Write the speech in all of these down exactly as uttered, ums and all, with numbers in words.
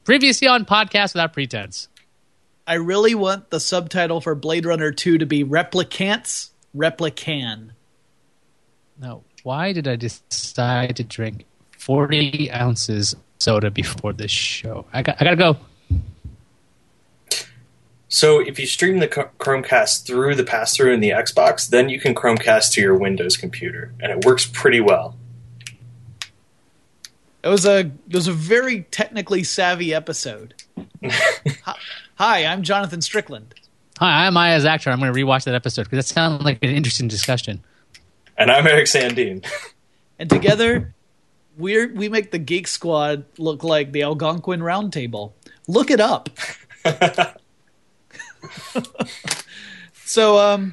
Previously on Podcast Without Pretense. I really want the subtitle for Blade Runner two to be Replicants, Replican. No, why did I decide to drink forty ounces of soda before this show? I got, I gotta go. So if you stream the Chromecast through the pass-through in the Xbox, then you can Chromecast to your Windows computer, and it works pretty well. It was a it was a very technically savvy episode. Hi, I'm Jonathan Strickland. Hi, I'm Aya's actor. I'm going to rewatch that episode because that sounded like an interesting discussion. And I'm Eric Sandine. And together, we we make the Geek Squad look like the Algonquin Round Table. Look it up. So, um,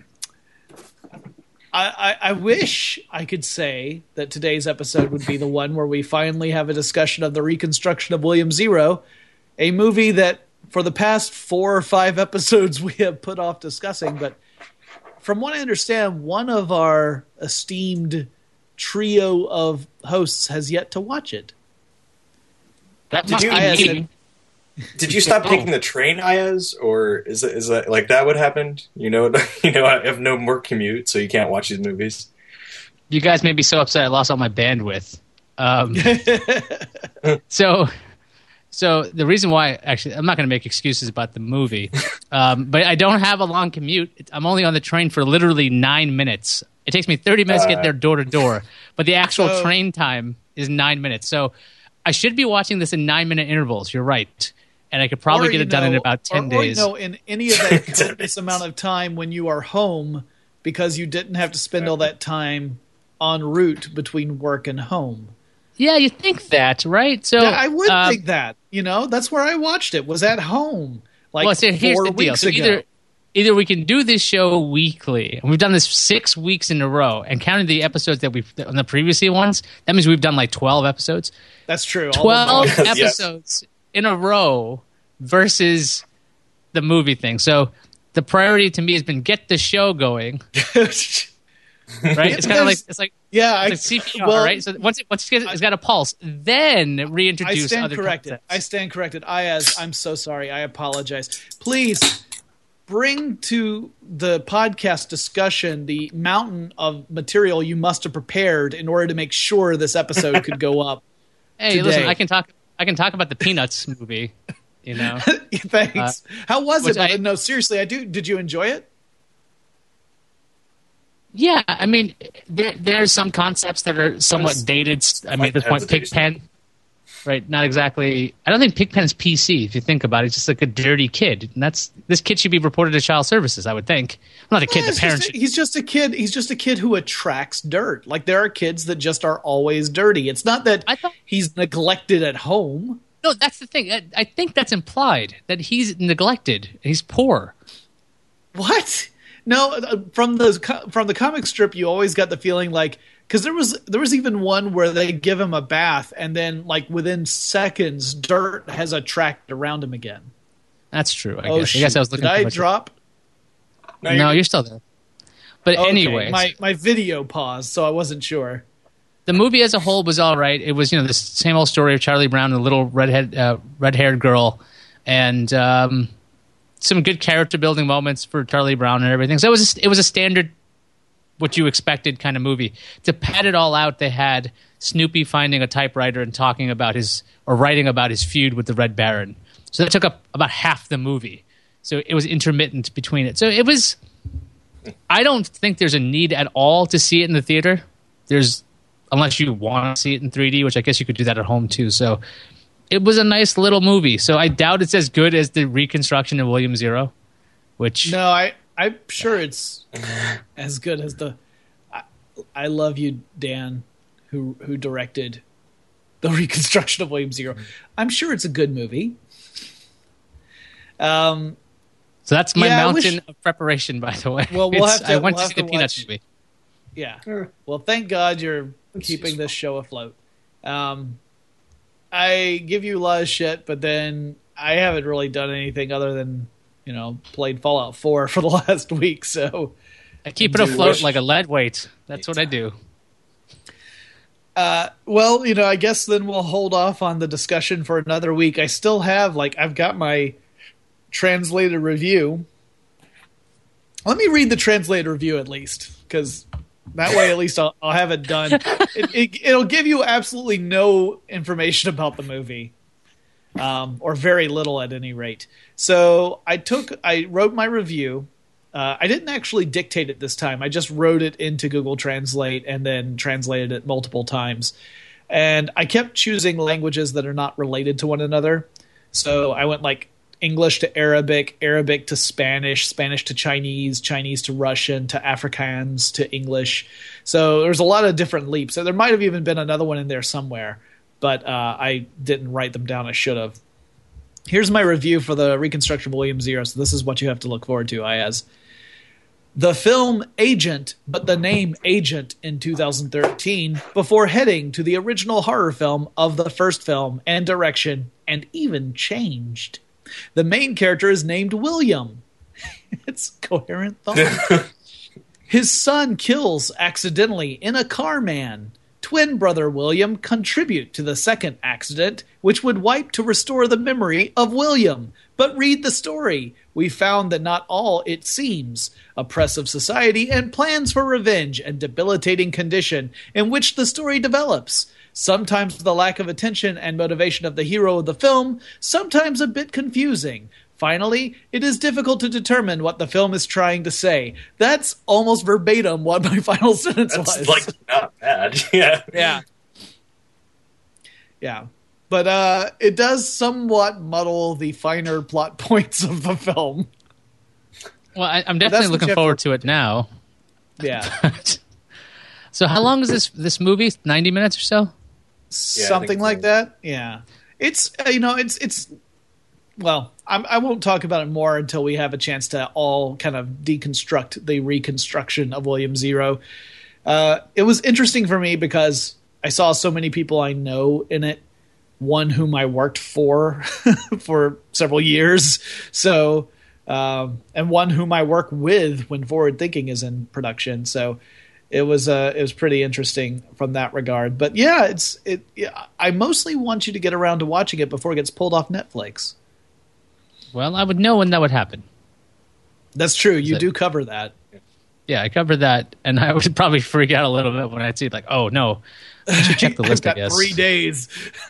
I, I, I wish I could say that today's episode would be the one where we finally have a discussion of the reconstruction of William Zero, a movie that for the past four or five episodes we have put off discussing. But from what I understand, one of our esteemed trio of hosts has yet to watch it. That Did must you- be I- me. Did you stop taking the train, Ayaz, or is it, is that like that what happened? You know, you know, I have no more commute, so you can't watch these movies. You guys made me so upset I lost all my bandwidth. Um, so, so the reason why, actually, I'm not going to make excuses about the movie, um, but I don't have a long commute. I'm only on the train for literally nine minutes. It takes me thirty minutes to get there door to door, but the actual So- train time is nine minutes. So I should be watching this in nine minute intervals. You're right. And I could probably Or, get you it done in know, about ten or, days. Or, you know, in any of that copious amount of time when you are home because you didn't have to spend all that time en route between work and home. Yeah, you think that, right? So Yeah, I would um, think that. You know, that's where I watched it, was at home. Like well, so here's four the deal. weeks So ago. either, either we can do this show weekly, and we've done this six weeks in a row, and counting the episodes that we've on the previous ones, that means we've done like twelve episodes. That's true. all twelve of them. Yes. episodes in a row versus the movie thing. So the priority to me has been get the show going, right? It's kind of like it's like yeah, I, it's like C P R, well, right? So once it, once it's got- it's got a pulse, then I reintroduce stand other corrected. concepts. I stand corrected. I as I'm so sorry. I apologize. Please bring to the podcast discussion the mountain of material you must have prepared in order to make sure this episode could go up. Hey, today. listen, I can talk. I can talk about the Peanuts movie. You know, Thanks. How was which it? I- no, seriously, I do. Did you enjoy it? yeah. I mean, there, there's some concepts that are somewhat Yes. dated. I mean, at this point, Hesitation. Pigpen, right? Not exactly. I don't think Pigpen's P C. If you think about it, it's just like a dirty kid, and that's this kid should be reported to child services. I would think. Well, not a kid. Yeah, the it's parents. just a- should, he's just a kid. He's just a kid who attracts dirt. Like there are kids that just are always dirty. It's not that I thought- he's neglected at home. no, that's the thing. I, I think that's implied that he's neglected. He's poor. What? No, uh, from the co- from the comic strip, you always got the feeling like because there was there was even one where they give him a bath and then like within seconds, dirt has attracted around him again. That's true. I oh guess. shit! I guess I was looking. Did too I much- drop? No, No, you're- you're still there. But Okay, anyway, my my video paused, so I wasn't sure. the movie as a whole was all right. It was, you know, the same old story of Charlie Brown and the little redhead, uh, red-haired girl, and um, some good character building moments for Charlie Brown and everything. So it was it was a standard, what you expected kind of movie. To pad it all out, they had Snoopy finding a typewriter and talking about his or writing about his feud with the Red Baron. So that took up about half the movie. So it was intermittent between it. So it was. I don't think there's a need at all to see it in the theater. There's unless you want to see it in three D, which I guess you could do that at home too. So it was a nice little movie. So I doubt it's as good as the reconstruction of William Zero, which No, I I'm sure it's as good as the. I, I love you, Dan, who who directed the reconstruction of William Zero. I'm sure it's a good movie. Um. so that's my Yeah, I mountain wish- of preparation, by the way. Well, we'll It's- have to- I went we'll to see have the to Peanuts watch- movie. Yeah. Sure. Well, thank God you're That's keeping useful. this show afloat. Um, I give you a lot of shit, but then I haven't really done anything other than, you know, played Fallout four for the last week. So I keep it Do you afloat wish- like a lead weight. That's what I do. Uh, well, you know, I guess then we'll hold off on the discussion for another week. I still have, like, I've got my translated review. Let me read the translated review at least, because that way at least I'll, I'll have it done. It, it, it'll give you absolutely no information about the movie, um, or very little at any rate. So I took, I wrote my review. Uh, I didn't actually dictate it this time. I just wrote it into Google Translate and then translated it multiple times. And I kept choosing languages that are not related to one another. So I went like English to Arabic, Arabic to Spanish, Spanish to Chinese, Chinese to Russian, to Afrikaans, to English. So there's a lot of different leaps. So there might have even been another one in there somewhere, but uh, I didn't write them down. I should have. Here's my review for the reconstruction of William Zero. So this is what you have to look forward to, Ayaz. The film Agent, but the name Agent in two thousand thirteen, before heading to the original horror film of the first film and direction, and even changed. The main character is named William. It's coherent thought. His son kills accidentally in a car man. Twin brother William contribute to the second accident, which would wipe to restore the memory of William. But read the story. We found that not all, it seems, oppressive society and plans for revenge and debilitating condition in which the story develops. Sometimes the lack of attention and motivation of the hero of the film, sometimes a bit confusing. Finally, it is difficult to determine what the film is trying to say. That's almost verbatim what my final sentence That's was. like not bad. Yeah. Yeah. Yeah. But uh, it does somewhat muddle the finer plot points of the film. Well, I, I'm definitely looking forward to it now. Yeah. So how long is this this movie? ninety minutes or so? Yeah, Something like that. Yeah. It's, uh, you know, it's, it's, well, I'm, I won't talk about it more until we have a chance to all kind of deconstruct the reconstruction of William Zero. Uh, it was interesting for me because I saw so many people I know in it. One whom I worked for for several years. So, um, and one whom I work with when Forward Thinking is in production. So it was uh, it was pretty interesting from that regard. But yeah, it's it. Yeah, I mostly want you to get around to watching it before it gets pulled off Netflix. Well, I would know when that would happen. That's true. You it, do cover that. Yeah, I covered that, and I would probably freak out a little bit when I'd see it. Like, oh no. I should check the list, I got guess. Three days.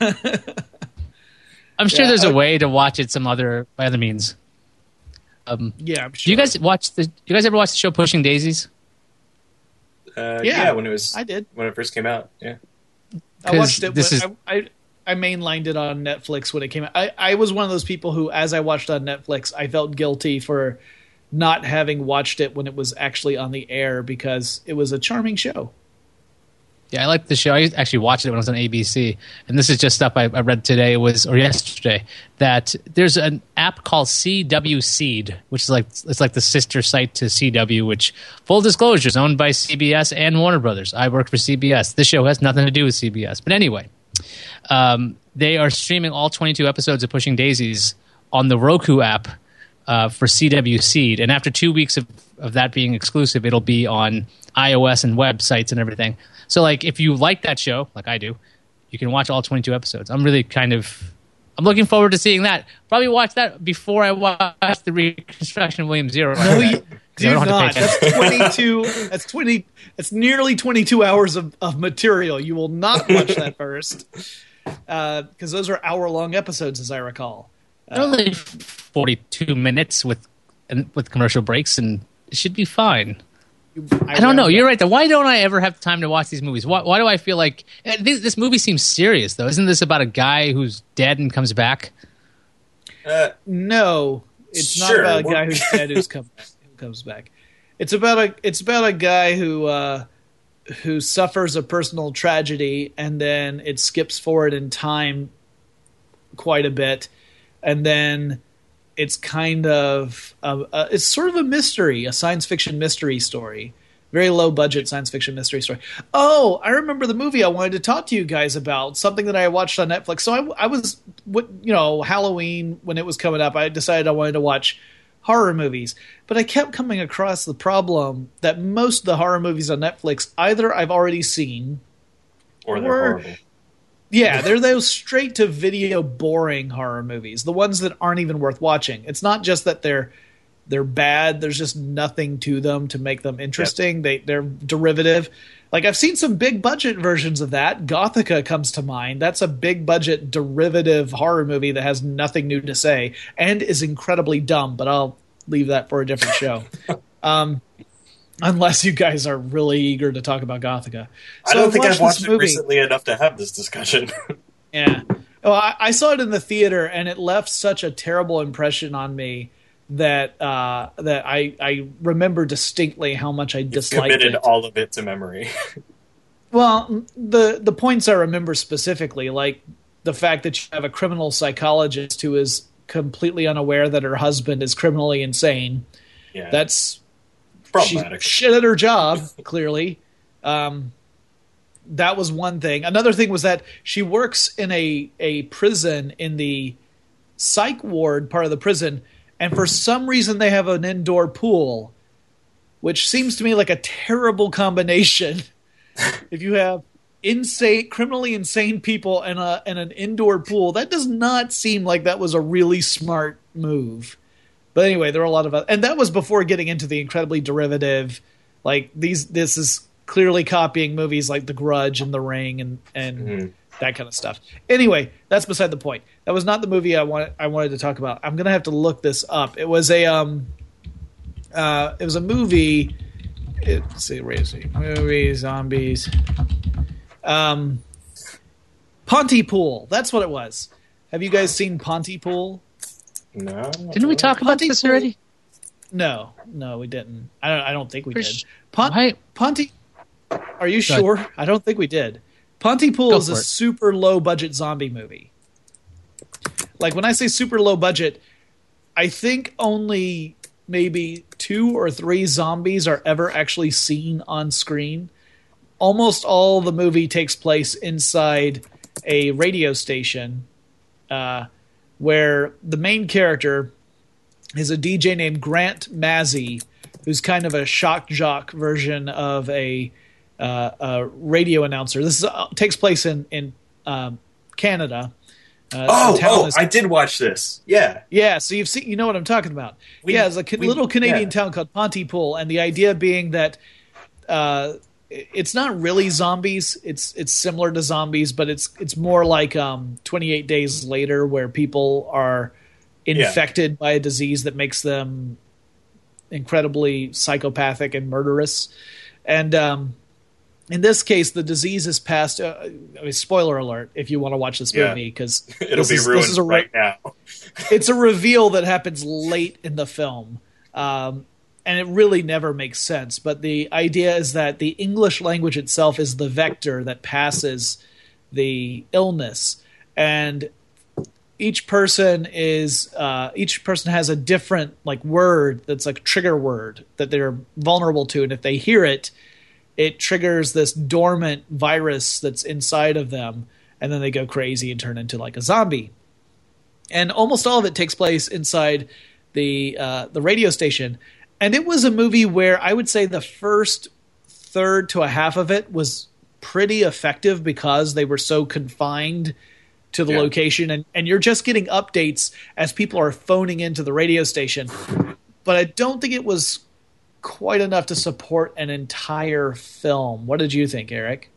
I'm sure yeah, there's I, a way to watch it some other by other means. Um, yeah, I'm sure. Do you guys watch the? Do you guys ever watch the show Pushing Daisies? Uh, yeah, yeah, when it was, I did when it first came out. Yeah, I watched it. This when, is, I, I I mainlined it on Netflix when it came out. I, I was one of those people who, as I watched on Netflix, I felt guilty for not having watched it when it was actually on the air because it was a charming show. Yeah, I like the show. I actually watched it when it was on A B C, and this is just stuff I, I read today was or yesterday that there's an app called C W Seed, which is like it's like the sister site to C W, which full disclosure is owned by C B S and Warner Brothers. I work for C B S. This show has nothing to do with C B S, but anyway, um, they are streaming all twenty-two episodes of Pushing Daisies on the Roku app uh, for C W Seed, and after two weeks of, of that being exclusive, it'll be on iOS and websites and everything. So, like, if you like that show, like I do, you can watch all twenty-two episodes. I'm really kind of, I'm looking forward to seeing that. Probably watch that before I watch the reconstruction of William Zero. No, you do not. That's twenty-two. That's twenty. That's nearly twenty-two hours of, of material. You will not watch that first, because uh, those are hour-long episodes, as I recall. Uh, only forty-two minutes with with commercial breaks, and it should be fine. I, I don't know. You're right. Though. Why don't I ever have time to watch these movies? Why, why do I feel like this, this movie seems serious? Though, isn't this about a guy who's dead and comes back? Uh, no, it's sure. not about a guy who's dead who's come back, who comes back. It's about a it's about a guy who uh, who suffers a personal tragedy, and then it skips forward in time quite a bit, and then it's kind of uh, uh, it's sort of a mystery, a science fiction mystery story, very low budget science fiction mystery story. Oh, I remember the movie I wanted to talk to you guys about, something that I watched on Netflix. So I, I was, you know, Halloween when it was coming up, I decided I wanted to watch horror movies, but I kept coming across the problem that most of the horror movies on Netflix either I've already seen, Or they're Or- horrible. Yeah, they're those straight to video boring horror movies, the ones that aren't even worth watching. It's not just that they're they're bad, there's just nothing to them to make them interesting. Yep. They they're derivative. Like I've seen some big budget versions of that. Gothica comes to mind. That's a big budget derivative horror movie that has nothing new to say and is incredibly dumb, but I'll leave that for a different show. um Unless you guys are really eager to talk about Gothica. So I don't I've think I've watched it movie. recently enough to have this discussion. Yeah. Well, I, I saw it in the theater, and it left such a terrible impression on me that uh, that I, I remember distinctly how much I You've disliked committed it. all of it to memory. Well, the the points I remember specifically, like the fact that you have a criminal psychologist who is completely unaware that her husband is criminally insane. Yeah. That's... problematic. She's shit at her job, clearly. Um, that was one thing. Another thing was that she works in a, a prison in the psych ward part of the prison, and for some reason they have an indoor pool, which seems to me like a terrible combination. If you have insane, criminally insane people and a and an indoor pool, that does not seem like that was a really smart move. But anyway, there are a lot of other, and that was before getting into the incredibly derivative, like these. This is clearly copying movies like The Grudge and The Ring and and mm-hmm. that kind of stuff. Anyway, that's beside the point. That was not the movie I wanted. I wanted to talk about. I'm gonna have to look this up. It was a um, uh, it was a movie. It, let's see, where is it? Movie zombies. Um, Pontypool. That's what it was. Have you guys seen Pontypool? No. Didn't we talk about this already? No, no, we didn't. I don't. I don't think we For did. sh- Pont- Why- Ponty. Are you Go sure? I don't think we did. Pontypool Go is a for it. super low budget zombie movie. Like when I say super low budget, I think only maybe two or three zombies are ever actually seen on screen. Almost all the movie takes place inside a radio station. Uh, where the main character is a D J named Grant Mazzy, who's kind of a shock jock version of a, uh, a radio announcer. This is, uh, takes place in in um, Canada. Uh, oh, oh, is, I did watch this. Yeah, yeah. So you've seen, you know what I'm talking about. We, yeah, it's a ca- we, little Canadian yeah. town called Pontypool, and the idea being that uh, it's not really zombies. It's it's similar to zombies, but it's it's more like um, twenty-eight Days Later, where people are infected yeah. by a disease that makes them incredibly psychopathic and murderous. And um, in this case, the disease is passed. Uh, I mean, spoiler alert! If you want to watch this yeah. movie, because it'll this be is, ruined this is a re- right now. It's a reveal that happens late in the film. Um, And it really never makes sense. But the idea is that the English language itself is the vector that passes the illness. And each person is uh, each person has a different like word that's like a trigger word that they're vulnerable to. And if they hear it, it triggers this dormant virus that's inside of them. And then they go crazy and turn into like a zombie. And almost all of it takes place inside the uh, the radio station. And it was a movie where I would say the first third to a half of it was pretty effective because they were so confined to the yeah. location. And, and you're just getting updates as people are phoning into the radio station. But I don't think it was quite enough to support an entire film. What did you think, Eric?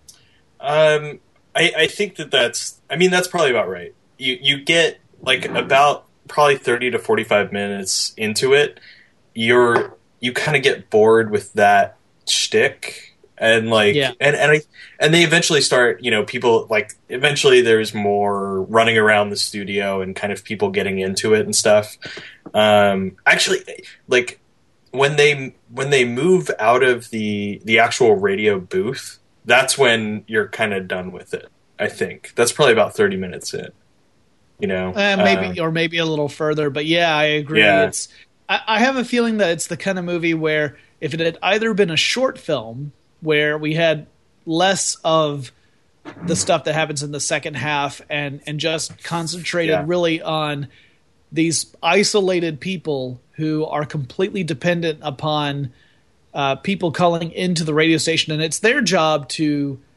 Um, I, I think that that's, I mean, that's probably about right. You, you get like about probably thirty to forty-five minutes into it. You're you kind of get bored with that shtick, and like yeah. and and I and they eventually start, you know, people like eventually there's more running around the studio and kind of people getting into it and stuff. Um, actually, like when they when they move out of the the actual radio booth, that's when you're kind of done with it. I think that's probably about thirty minutes in. You know, uh, maybe um, or maybe a little further, but yeah, I agree. Yeah. It's I have a feeling that it's the kind of movie where if it had either been a short film where we had less of the stuff that happens in the second half and, and just concentrated yeah. really on these isolated people who are completely dependent upon uh, people calling into the radio station, and it's their job to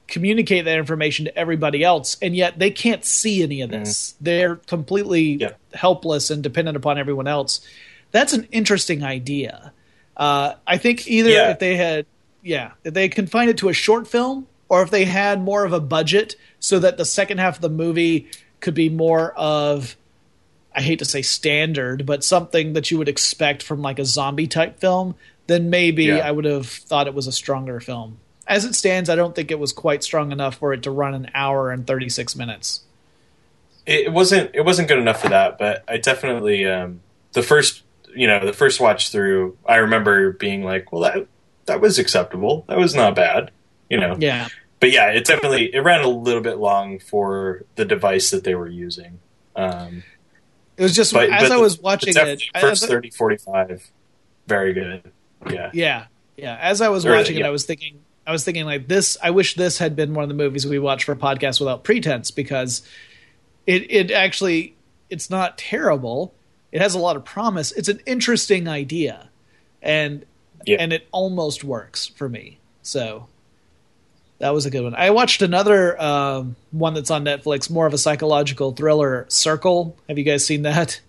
communicate that information to everybody else, and yet they can't see any of this. Mm-hmm. They're completely yeah. helpless and dependent upon everyone else. That's an interesting idea. Uh, I think either yeah. if they had, yeah, if they confined it to a short film, or if they had more of a budget so that the second half of the movie could be more of, I hate to say standard, but something that you would expect from like a zombie type film, then maybe yeah. I would have thought it was a stronger film. As it stands, I don't think it was quite strong enough for it to run an hour and thirty-six minutes. It wasn't. It wasn't good enough for that, but I definitely um, the first, you know, the first watch through, I remember being like, well, that that was acceptable. That was not bad, you know. Yeah. But yeah, it definitely it ran a little bit long for the device that they were using. Um, it was just but, as but I was watching it, first thirty, forty-five, very good. Yeah. Yeah. Yeah. As I was or, watching yeah. it, I was thinking. I was thinking like this, I wish this had been one of the movies we watched for Podcast Without Pretense, because it, it actually, it's not terrible. It has a lot of promise. It's an interesting idea, and, yeah. and it almost works for me. So that was a good one. I watched another um, one that's on Netflix, more of a psychological thriller, Circle. Have you guys seen that?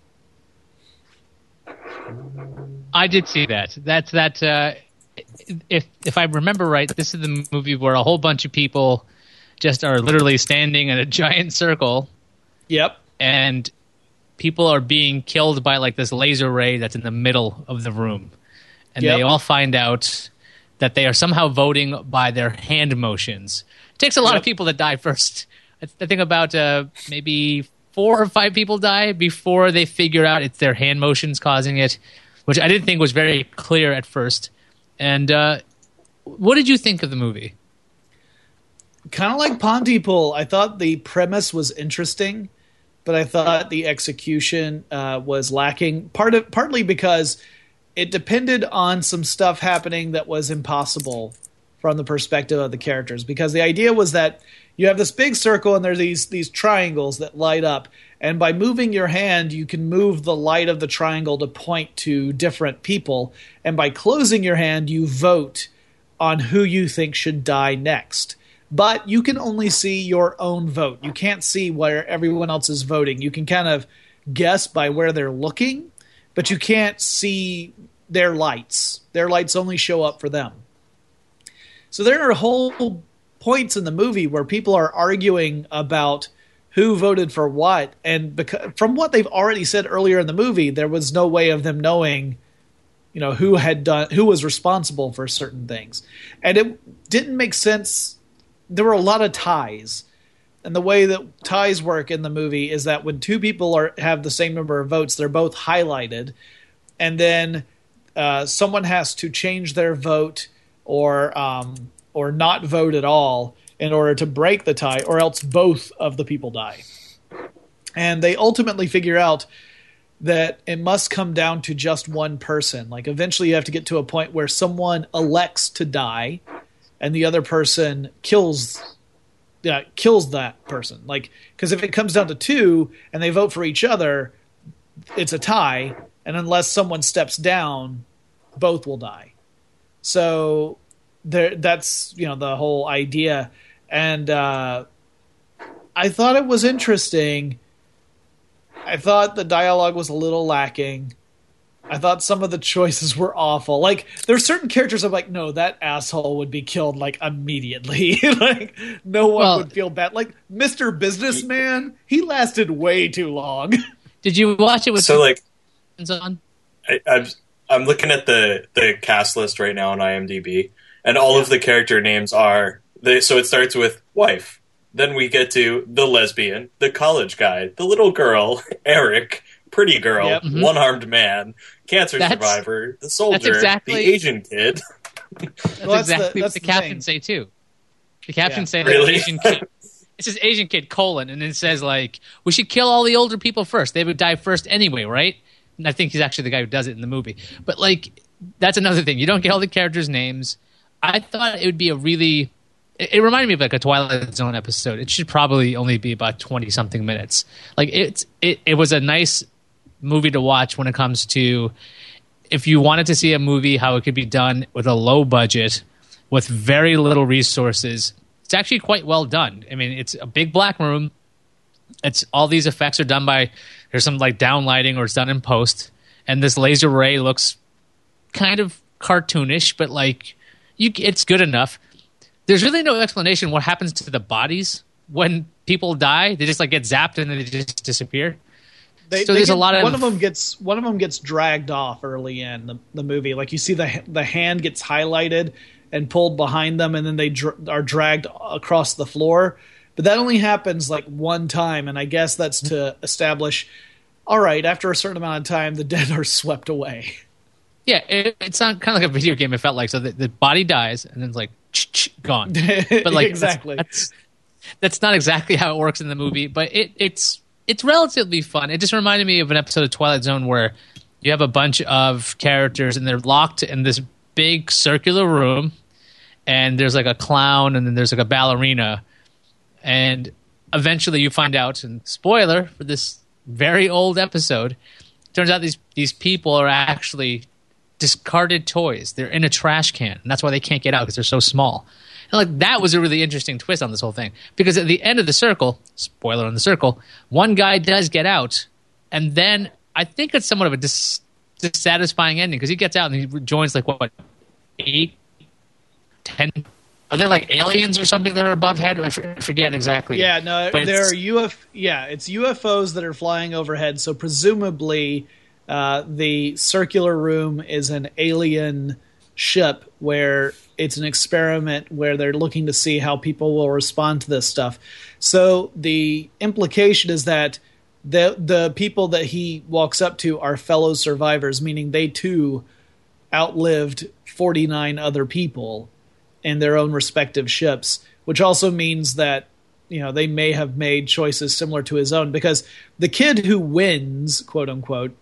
I did see that. That's that, uh, If if I remember right, this is the movie where a whole bunch of people just are literally standing in a giant circle. Yep. And people are being killed by like this laser ray that's in the middle of the room. And yep. they all find out that they are somehow voting by their hand motions. It takes a lot yep. of people to die first. I think about uh, maybe four or five people die before they figure out it's their hand motions causing it, which I didn't think was very clear at first. And uh, what did you think of the movie? Kind of like Pontypool. I thought the premise was interesting, but I thought the execution uh, was lacking. Part of, partly because it depended on some stuff happening that was impossible from the perspective of the characters. Because the idea was that you have this big circle and there's these these triangles that light up. And by moving your hand, you can move the light of the triangle to point to different people. And by closing your hand, you vote on who you think should die next. But you can only see your own vote. You can't see where everyone else is voting. You can kind of guess by where they're looking, but you can't see their lights. Their lights only show up for them. So there are whole points in the movie where people are arguing about who voted for what, and because, from what they've already said earlier in the movie, there was no way of them knowing, you know, who had done, who was responsible for certain things, and it didn't make sense. There were a lot of ties, and the way that ties work in the movie is that when two people are have the same number of votes, they're both highlighted, and then uh, someone has to change their vote or um, or not vote at all in order to break the tie, or else both of the people die. And they ultimately figure out that it must come down to just one person. Like eventually you have to get to a point where someone elects to die and the other person kills yeah, kills that person. Like, because if it comes down to two and they vote for each other, it's a tie. And unless someone steps down, both will die. So there, that's, you know, the whole idea. And uh, I thought it was interesting. I thought the dialogue was a little lacking. I thought some of the choices were awful. Like, there's certain characters I'm like, no, that asshole would be killed, like, immediately. Like, no one well, would feel bad. Like, Mister Businessman, he lasted way too long. Did you watch it with so, like, on? I, I'm, I'm looking at the, the cast list right now on IMDb, and all yeah. of the character names are... They, so it starts with wife. Then we get to the lesbian, the college guy, the little girl, Eric, pretty girl, yep. mm-hmm. one-armed man, cancer that's, survivor, the soldier, exactly, the Asian kid. That's well, exactly that's the, what the, the captions say, too. The captions yeah. say, like, really? Asian kid. It says Asian kid, colon, and it says, like, we should kill all the older people first. They would die first anyway, right? And I think he's actually the guy who does it in the movie. But, like, that's another thing. You don't get all the characters' names. I thought it would be a really... It reminded me of like a Twilight Zone episode. It should probably only be about twenty something minutes. Like it's it, it was a nice movie to watch when it comes to if you wanted to see a movie how it could be done with a low budget, with very little resources it's actually quite well done. I mean, it's a big black room. It's all these effects are done by there's some like downlighting or it's done in post, and this laser ray looks kind of cartoonish, but like you, it's good enough. There's really no explanation what happens to the bodies when people die. They just like get zapped and then they just disappear. They, so they there's get, a lot of one of them gets one of them gets dragged off early in the, the movie. Like you see the the hand gets highlighted and pulled behind them, and then they dr- are dragged across the floor. But that only happens like one time, and I guess that's to establish, all right, after a certain amount of time, the dead are swept away. Yeah, it, it's not kind of like a video game. It felt like so the, the body dies and then it's like gone. But like exactly, that's, that's that's not exactly how it works in the movie. But it it's it's relatively fun. It just reminded me of an episode of Twilight Zone where you have a bunch of characters and they're locked in this big circular room, and there's like a clown and then there's like a ballerina. And eventually you find out, and spoiler for this very old episode, turns out these these people are actually discarded toys. They're in a trash can, and that's why they can't get out because they're so small. And like that was a really interesting twist on this whole thing, because at the end of the circle, spoiler on the circle, one guy does get out, and then I think it's somewhat of a dis- dissatisfying ending because he gets out and he joins like what eight, ten. Are there like aliens or something that are above head? I forget exactly. Yeah, no, but there are U F. Yeah, it's U F Os that are flying overhead. So presumably, uh, the circular room is an alien ship where it's an experiment where they're looking to see how people will respond to this stuff. So the implication is that the the people that he walks up to are fellow survivors, meaning they too outlived forty-nine other people in their own respective ships, which also means that, you know, they may have made choices similar to his own, because the kid who wins, quote unquote,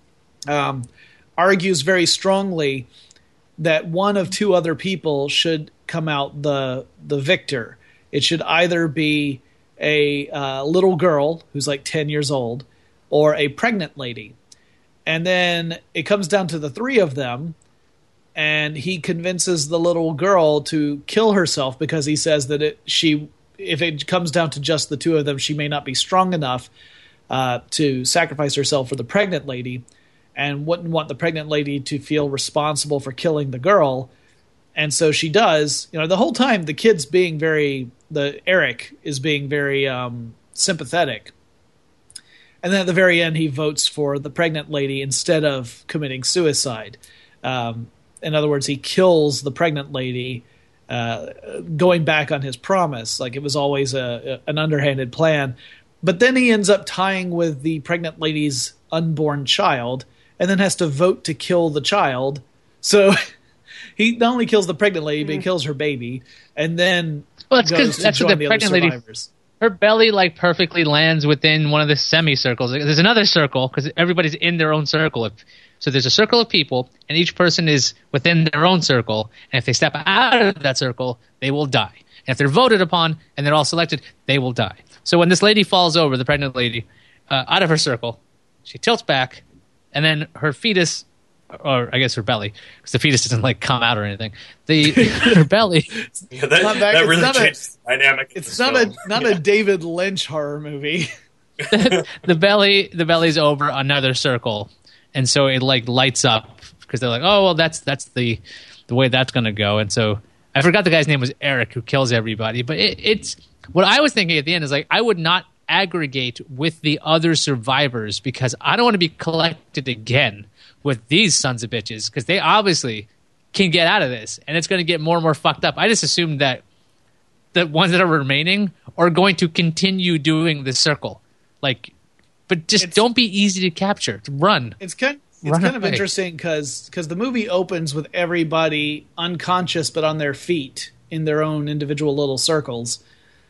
um, argues very strongly that one of two other people should come out the the victor. It should either be a uh, little girl who's like ten years old or a pregnant lady. And then it comes down to the three of them, and he convinces the little girl to kill herself because he says that it, she, if it comes down to just the two of them, she may not be strong enough uh, to sacrifice herself for the pregnant lady, and wouldn't want the pregnant lady to feel responsible for killing the girl. And so she does. You know, the whole time the kid's being very, the Eric is being very um, sympathetic. And then at the very end, he votes for the pregnant lady instead of committing suicide. Um, In other words, he kills the pregnant lady, uh, going back on his promise. Like it was always a, a an underhanded plan. But then he ends up tying with the pregnant lady's unborn child, and then has to vote to kill the child. So he not only kills the pregnant lady, but he kills her baby, and then well, that's goes to that's join the the pregnant other lady. survivors. Her belly like perfectly lands within one of the semicircles. There's another circle because everybody's in their own circle. If, so there's a circle of people, and each person is within their own circle. And if they step out of that circle, they will die. And if they're voted upon and they're all selected, they will die. So when this lady falls over, the pregnant lady, uh, out of her circle, she tilts back, and then her fetus, or I guess her belly, because the fetus doesn't like come out or anything. The her belly. Yeah, that, Not back- that it's really not a- changed the dynamic. of It's this not film. a not Yeah. a David Lynch horror movie. the belly the belly's over another circle, and so it like lights up because they're like, oh well, that's that's the the way that's going to go. And so I forgot the guy's name was Eric, who kills everybody. But it, it's what I was thinking at the end is like, I would not aggregate with the other survivors because I don't want to be collected again with these sons of bitches, because they obviously can get out of this, and it's going to get more and more fucked up. I just assumed that the ones that are remaining are going to continue doing the circle. Like, but just It's- don't be easy to capture. Run. It's kind it's Run kind of away. interesting because the movie opens with everybody unconscious but on their feet in their own individual little circles.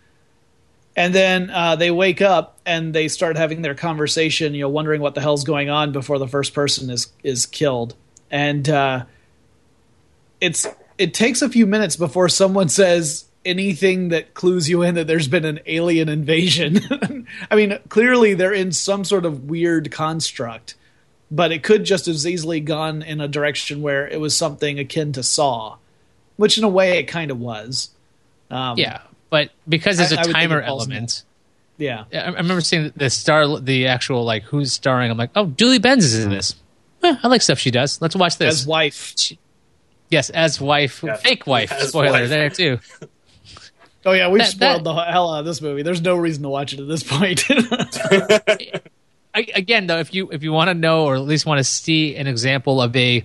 And then uh, they wake up and they start having their conversation, you know, wondering what the hell's going on before the first person is is killed. And uh, it's it takes a few minutes before someone says anything that clues you in that there's been an alien invasion. I mean, clearly they're in some sort of weird construct, but it could just as easily gone in a direction where it was something akin to Saw, which in a way it kind of was. Um, Yeah. but because there's I- a I would think timer it falls in element. Yeah. I I remember seeing the star, the actual like who's starring. I'm like, oh, Julie Benz is in this. Eh, I like stuff she does. Let's watch this. As wife. She- yes, as wife, Yeah. fake wife. As Spoiler wife. there too. Oh yeah, we've That- spoiled that- the hell out of this movie. There's no reason to watch it at this point. I, again, though, if you if you want to know or at least want to see an example of a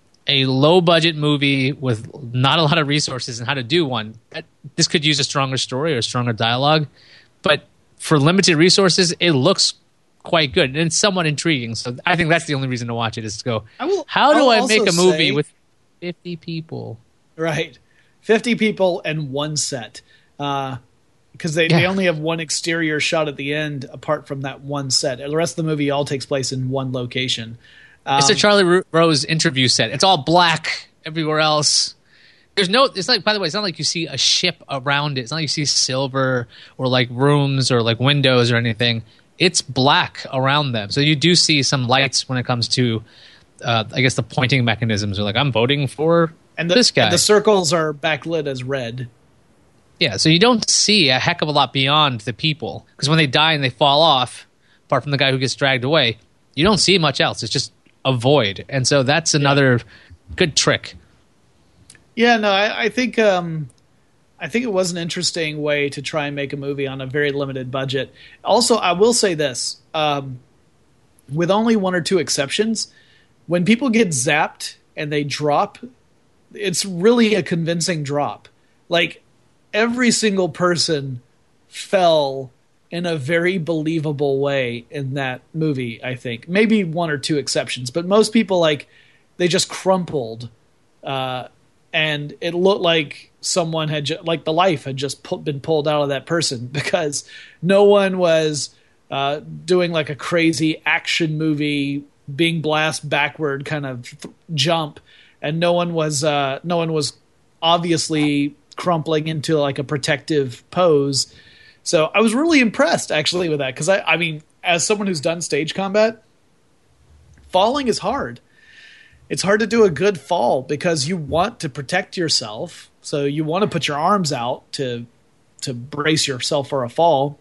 a low budget movie with not a lot of resources and how to do one, that, this could use a stronger story or stronger dialogue. But for limited resources, it looks quite good and it's somewhat intriguing. So I think that's the only reason to watch it is to go, I will- how do I'll I also make a movie say- with fifty people? Right. fifty people and one set. Uh, because they, Yeah. they only have one exterior shot at the end apart from that one set. The rest of the movie all takes place in one location. Um, It's a Charlie Ro- Rose interview set. It's all black everywhere else. There's no. It's like, by the way, it's not like you see a ship around it. It's not like you see silver or like rooms or like windows or anything. It's black around them. So you do see some lights when it comes to, uh, I guess, the pointing mechanisms. Are like, I'm voting for and the, this guy. and the circles are backlit as red. Yeah, so you don't see a heck of a lot beyond the people because when they die and they fall off, apart from the guy who gets dragged away, you don't see much else. It's just a void, and so that's another good trick. Yeah, no, I, I think um, I think it was an interesting way to try and make a movie on a very limited budget. Also, I will say this: um, with only one or two exceptions, when people get zapped and they drop, it's really a convincing drop. Like every single person fell in a very believable way in that movie. I think maybe one or two exceptions, but most people like they just crumpled. Uh, And it looked like someone had, ju- like the life had just pu- been pulled out of that person because no one was uh, doing like a crazy action movie, being blast backward kind of th- jump, and no one was, uh, no one was obviously crumpling into like a protective pose. So I was really impressed actually with that because I, I mean, as someone who's done stage combat, falling is hard. It's hard to do a good fall because you want to protect yourself. So you want to put your arms out to to brace yourself for a fall.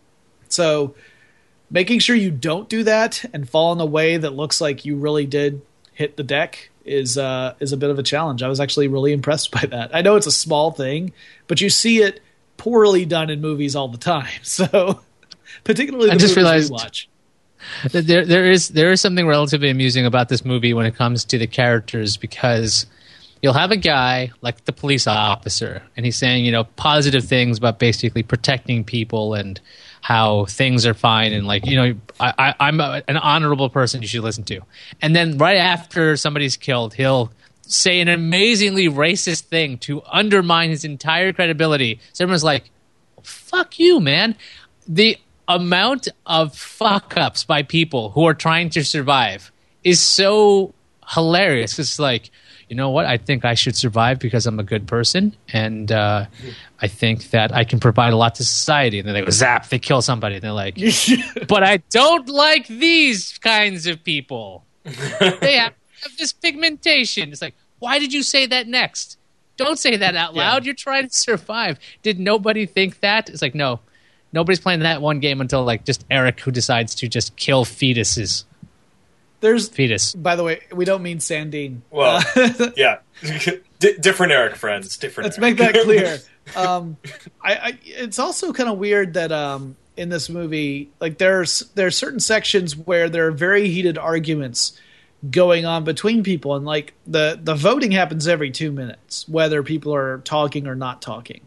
So making sure you don't do that and fall in a way that looks like you really did hit the deck is uh, is a bit of a challenge. I was actually really impressed by that. I know it's a small thing, but you see it poorly done in movies all the time. So particularly the I just movies we realized- watch. There, there is there is something relatively amusing about this movie when it comes to the characters because you'll have a guy like the police officer, and he's saying you know positive things about basically protecting people and how things are fine and like you know I, I, I'm a, an honorable person you should listen to. And then right after somebody's killed, he'll say an amazingly racist thing to undermine his entire credibility. So everyone's like, "Fuck you, man!" The amount of fuck ups by people who are trying to survive is so hilarious. It's like, you know what? I think I should survive because I'm a good person, and uh, I think that I can provide a lot to society. And then they go zap, they kill somebody, and they're like, but I don't like these kinds of people. They have, have this pigmentation. It's like, why did you say that next? Don't say that out loud. Yeah. You're trying to survive. Did nobody think that? It's like, no. Nobody's playing that one game until like just Eric, who decides to just kill fetuses. There's Fetus. By the way, we don't mean Sandine. Well, Uh, yeah, D- different Eric, friends. Different. let's Eric. make that clear. Um, I, I, it's also kind of weird that um, in this movie, like there's there's certain sections where there are very heated arguments going on between people, and like the the voting happens every two minutes, whether people are talking or not talking.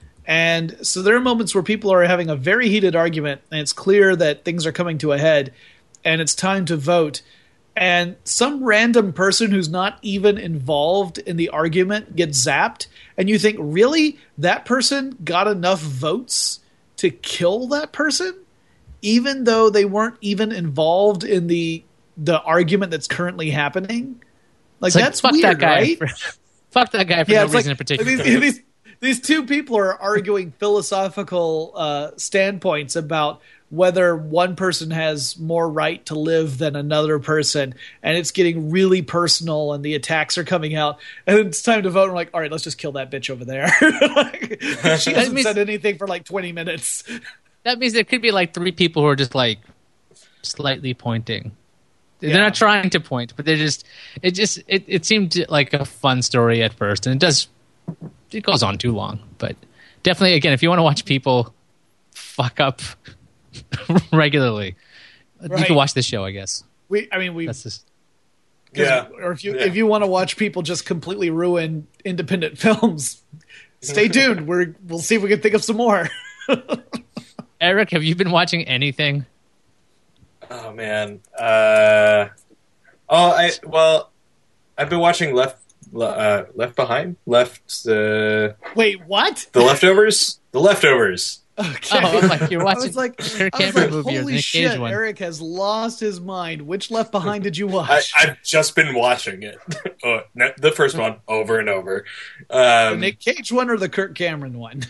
And so there are moments where people are having a very heated argument, and it's clear that things are coming to a head, and it's time to vote. And some random person who's not even involved in the argument gets zapped, and you think, really? That person got enough votes to kill that person? Even though they weren't even involved in the the argument that's currently happening? Like, It's like, that's fuck weird, that guy. right? For, fuck that guy for Yeah, no it's reason like, in particular. These, these, these two people are arguing philosophical uh, standpoints about whether one person has more right to live than another person, and it's getting really personal, and the attacks are coming out, and it's time to vote. And we're like, all right, let's just kill that bitch over there. Like, she hasn't means, said anything for like twenty minutes. That means there could be like three people who are just like slightly pointing. They're Yeah. not trying to point, but they're just. It just it, it seemed like a fun story at first, and it does. It goes on too long, but definitely, again, if you want to watch people fuck up regularly, you Right. can watch this show, I guess. We, I mean, we. That's just. Yeah. Or if you Yeah. if you want to watch people just completely ruin independent films, stay tuned. We're we'll see if we can think of some more. Eric, have you been watching anything? Oh man. Uh, oh, I well, I've been watching Left uh, Left Behind, Left uh, Wait, what? the Leftovers, the Leftovers. Okay. Oh, I'm like, you're I watching was like, Kirk I was Cameron like, movie or holy Nick Cage shit! one. Eric has lost his mind. Which Left Behind did you I, watch? I've just been watching it, oh, no, the first one over and over. the Um, Nick Cage one or the Kirk Cameron one?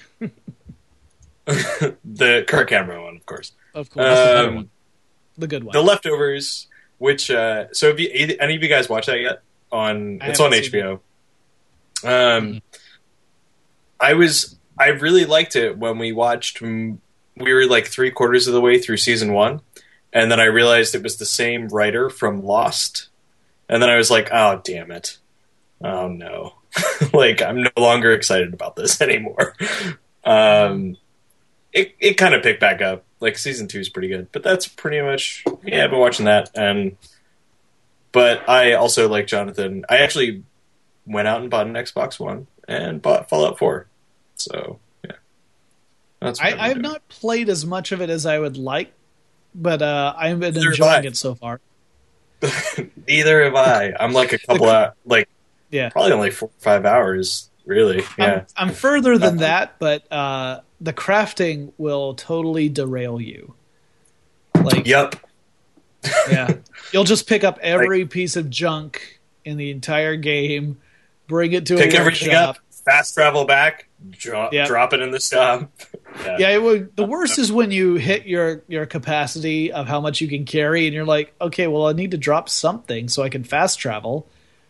the Kirk Cameron one, of course. Of course, Um, the good one. The Leftovers, which uh, so have you, any of you guys watched that yet? On I it's on haven't H B O. Um, I was I really liked it when we watched. mm, We were like three quarters of the way through season one, and then I realized it was the same writer from Lost, and then I was like, oh damn it, oh no, like I'm no longer excited about this anymore. Um, it it kind of picked back up. Like season two is pretty good, but that's pretty much yeah. I've been watching that, and but I also like Jonathan. I actually went out and bought an Xbox One and bought Fallout four. So yeah, that's what I, I've been I have doing. not played as much of it as I would like, but uh, I've been Neither have enjoying I. it so far. Either have I. I'm like a couple of like Yeah, probably only four or five hours. Really, yeah. I'm, I'm further than that, but uh, the crafting will totally derail you. Like, Yep. yeah, you'll just pick up every piece of junk in the entire game, bring it to Pick a everything workshop. up, fast travel back, drop, Yep. drop it in the shop. Yeah. Yeah, it would, the worst is when you hit your your capacity of how much you can carry, and you're like, okay, well, I need to drop something so I can fast travel.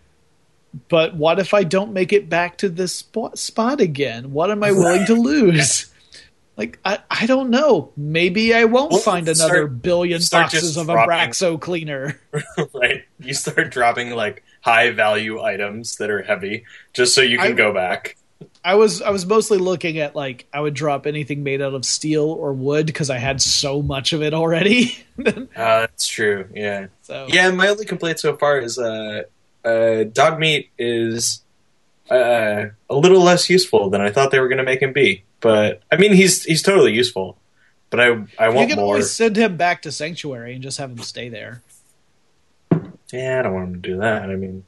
But what if I don't make it back to this spot, spot again? What am I willing to lose? Like, I, I don't know. Maybe I won't Well, find start- another billion start boxes just of dropping- Abraxo cleaner. Right? You start dropping like high value items that are heavy just so you can I- go back. I was I was mostly looking at, like, I would drop anything made out of steel or wood because I had so much of it already. Uh, that's true. Yeah. So Yeah, my only complaint so far is uh, uh, dog meat is uh, a little less useful than I thought they were going to make him be. But I mean, he's he's totally useful. But I I you want can more. always send him back to Sanctuary and just have him stay there. Yeah, I don't want him to do that. I mean,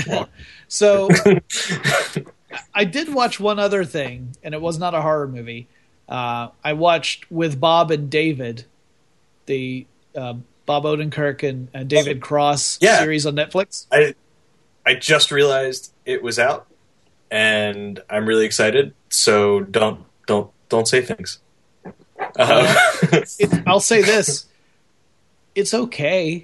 So I did watch one other thing, and it was not a horror movie. Uh, I watched With Bob and David, the uh, Bob Odenkirk and, and David Cross Yeah. series on Netflix. I I just realized it was out, and I'm really excited. So don't don't don't say things. Uh, It, I'll say this: it's okay.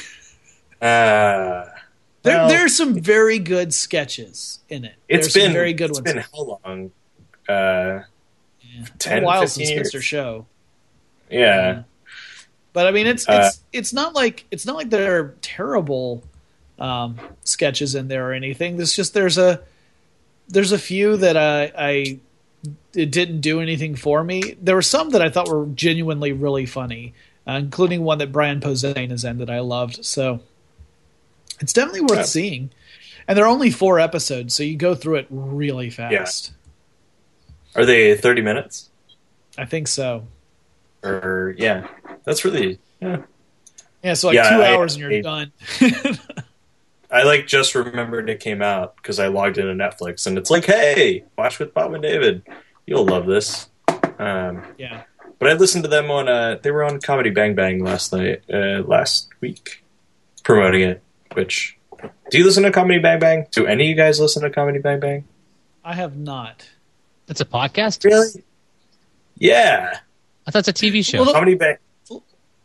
uh, There, well, there are some very good sketches in it. it's There's some been very good it's ones. been how long? Uh, Yeah. ten, a while fifteen since years? Mister Show. yeah. But I mean, it's Uh, it's it's not like it's not like there are terrible um, sketches in there or anything. There's just there's a there's a few that I, I it didn't do anything for me. There were some that I thought were genuinely really funny, uh, including one that Brian Posehn is in that I loved. So it's definitely worth Yeah. seeing. And there are only four episodes, so you go through it really fast. Are they thirty minutes? I think so. Or yeah, that's really yeah. Yeah, so like Yeah, two I- hours and you're I- done. I like just remembered it came out because I logged into Netflix and it's like, hey, watch with Bob and David. You'll love this. Um, Yeah. but I listened to them on. Uh, they were on Comedy Bang Bang last night, uh, last week, promoting it. Which do you listen to Comedy Bang Bang? Do any of you guys listen to Comedy Bang Bang? I have not. It's a podcast? Really? Yeah, I thought it's a T V show. Well, Comedy Bang. It's a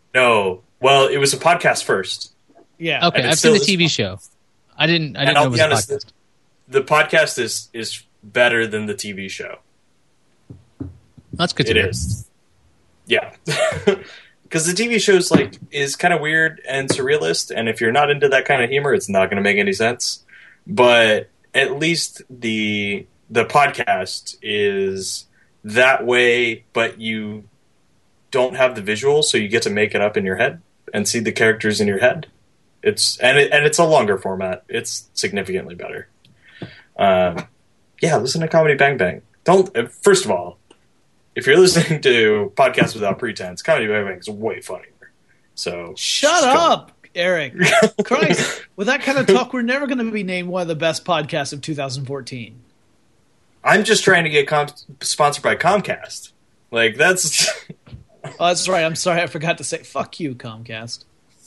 No. Well, it was a podcast first. Yeah. Okay, And it I've seen still the is T V fun. show. I didn't. I And didn't know I'll it was be a honest, podcast. the podcast is is better than the T V show. That's good to It hear. is. Yeah. Because the T V show is like is kind of weird and surrealist, and if you're not into that kind of humor, it's not going to make any sense. But at least the the podcast is that way, but you don't have the visuals, so you get to make it up in your head and see the characters in your head. It's and it, and it's a longer format. It's significantly better. Um, yeah, listen to Comedy Bang Bang. Don't uh, first of all, if you're listening to Podcasts Without Pretense, Comedy Bang Bang is way funnier. So Shut just go. up, Eric. Christ. With that kind of talk, we're never going to be named one of the best podcasts of two thousand fourteen. I'm just trying to get com- sponsored by Comcast. Like that's Oh, that's right. I'm sorry. I forgot to say, fuck you, Comcast.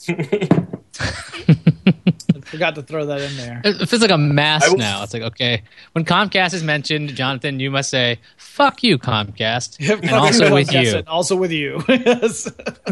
I forgot to throw that in there. It feels like a mask I will- now. It's like, okay, when Comcast is mentioned, Jonathan, you must say, fuck you, Comcast. Fuck and you, also with Comcast, you. and also with you. Yes.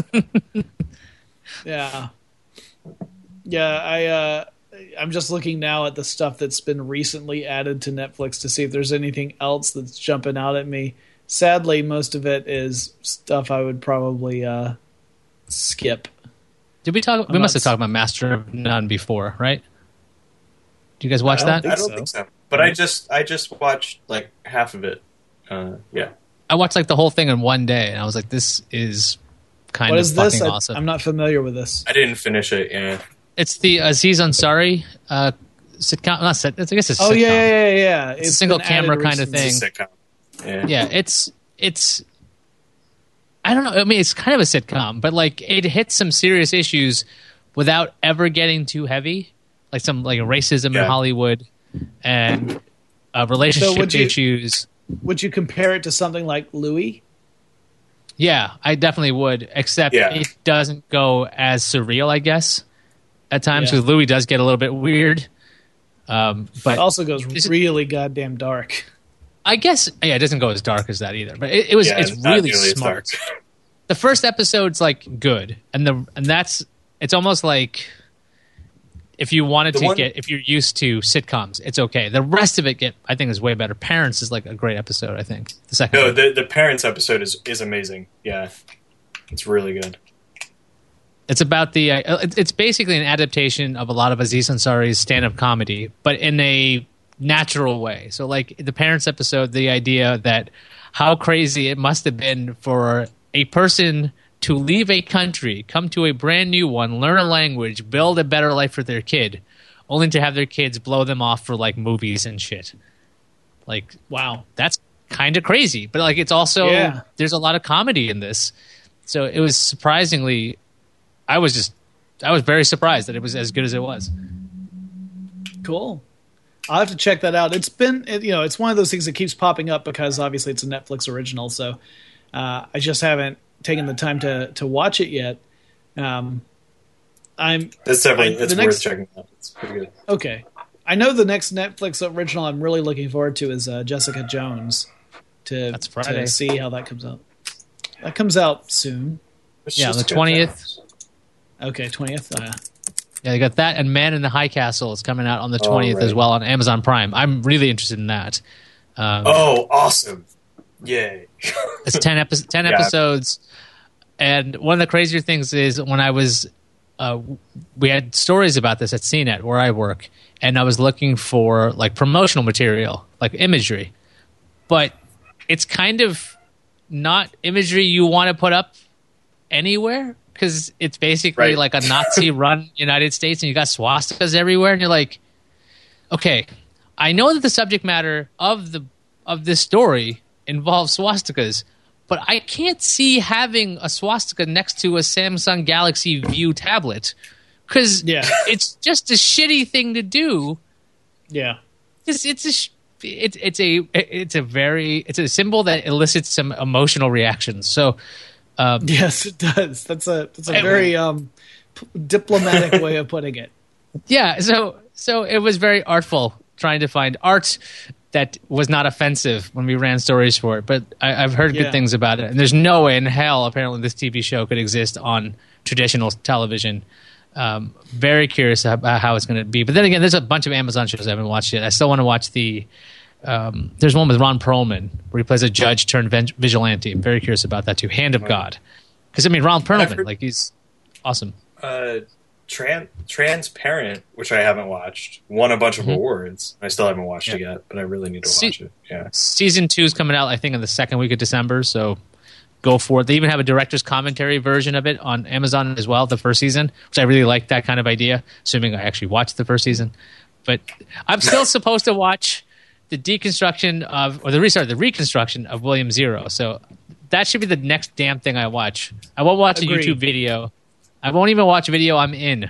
Yeah. Yeah, I, uh, I'm just looking now at the stuff that's been recently added to Netflix to see if there's anything else that's jumping out at me. Sadly, most of it is stuff I would probably uh, skip. Did we talk? We I'm must not have talked about Master of None before, right? Do you guys watch I don't that? think I don't so. think so. But I just I just watched like half of it. Uh, yeah. I watched like the whole thing in one day, and I was like, "This is kind What of is this? fucking I, awesome." I'm not familiar with this. I didn't finish it. Yeah. It's the Aziz Ansari uh, sitcom. Not sit, I guess it's a Oh sitcom. yeah, yeah, yeah, yeah. It's a single been camera added kind of recently. thing. It's a sitcom. Yeah. Yeah, it's it's. I don't know. I mean, it's kind of a sitcom, but like it hits some serious issues without ever getting too heavy, like some like racism in Yeah. Hollywood and uh, relationship would you- issues. Would you compare it to something like Louis? Yeah, I definitely would, except Yeah. it doesn't go as surreal, I guess, at times, Yeah. because Louis does get a little bit weird. Um, but It also goes Is it- really goddamn dark. I guess, yeah, it doesn't go as dark as that either. But it, it was, Yeah, it's not really nearly as smart. dark. The first episode's like good, and the and that's it's almost like if you wanted The to one- get if you're used to sitcoms, it's okay. The rest of it get I think is way better. Parents is like a great episode. I think the second. No, one. the the parents episode is is amazing. Yeah. It's really good. It's about the. Uh, it- it's basically an adaptation of a lot of Aziz Ansari's stand-up comedy, but in a natural way. So, like the parents episode, the idea that how crazy it must have been for a person to leave a country, come to a brand new one, learn a language, build a better life for their kid, only to have their kids blow them off for like movies and shit. Like, Wow. that's kind of crazy, but like it's also Yeah. there's a lot of comedy in this. So it was surprisingly, I was just, I was very surprised that it was as good as it was. Cool. I'll have to check that out. It's been, it, you know, it's one of those things that keeps popping up because obviously it's a Netflix original. So uh, I just haven't taken the time to to watch it yet. Um, I'm It's definitely I- it's the worth next- checking out. It's pretty good. okay. I know the next Netflix original I'm really looking forward to is uh, Jessica Jones. To That's Friday. to see how that comes out. That comes out soon. It's Yeah, just the good twentieth. times. Okay, twentieth. Uh, Yeah, you got that, and Man in the High Castle is coming out on the Oh, twentieth right. as well on Amazon Prime. I'm really interested in that. Um, Oh, awesome! Yay! It's ten, epi- ten Yeah. episodes, and one of the crazier things is when I was, uh, we had stories about this at C net where I work, and I was looking for like promotional material, like imagery, but it's kind of not imagery you want to put up anywhere because it's basically Right. like a Nazi-run United States, and you got swastikas everywhere, and you're like, okay, I know that the subject matter of the of this story involves swastikas, but I can't see having a swastika next to a Samsung Galaxy View tablet because Yeah. it's just a shitty thing to do. yeah. It's it's a sh- it's it's a it's a very it's a symbol that elicits some emotional reactions. So um, Yes, it does. That's a that's a It- very um, p- diplomatic way of putting it. yeah, so so it was very artful trying to find art that was not offensive when we ran stories for it. But I, I've heard Yeah. good things about it, and there's no way in hell apparently this T V show could exist on traditional television. Um, very curious about how it's going to be. But then again, there's a bunch of Amazon shows I haven't watched yet. I still want to watch the. Um, there's one with Ron Perlman where he plays a judge turned vigilante. I'm very curious about that too. Hand of God, because I mean Ron Perlman, heard, like he's awesome. Uh, Tran- Transparent, which I haven't watched, won a bunch of mm-hmm. awards. I still haven't watched yeah. it yet, but I really need to Se- watch it. Yeah, season two is coming out, I think, in the second week of December. So. Go for it. They even have a director's commentary version of it on Amazon as well, the first season, which I really like that kind of idea, assuming I actually watched the first season. But I'm still supposed to watch the deconstruction of, or the restart, the reconstruction of William Zero. So that should be the next damn thing I watch. I won't watch Agreed. a YouTube video. I won't even watch a video I'm in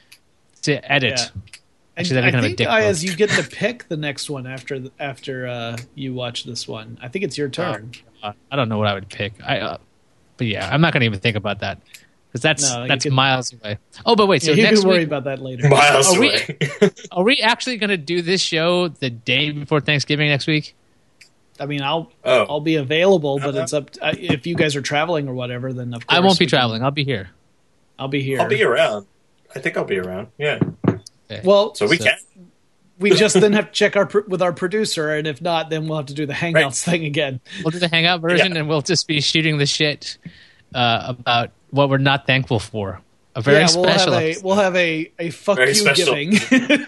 to edit. Yeah. Actually, I think, Ayaz, you get to pick the next one after after uh, you watch this one. I think it's your turn. Uh, I don't know what I would pick. I, uh, but yeah, I'm not going to even think about that because that's no, that's can, miles away. Oh, but wait, so yeah, you next can worry week, about that later. Miles are away. We, are we actually going to do this show the day before Thanksgiving next week? I mean, I'll oh. I'll be available, but uh-huh. it's up to, if you guys are traveling or whatever. Then of course I won't be traveling. Can, I'll be here. I'll be here. I'll be around. I think I'll be around. Yeah. Okay. Well, so we so. can. We just then have to check our with our producer, and if not, then we'll have to do the Hangouts right. thing again. We'll do the Hangout version, yeah. and we'll just be shooting the shit uh, about what we're not thankful for. A very yeah, special. We'll have a, we'll have a, a fuck very you special. giving.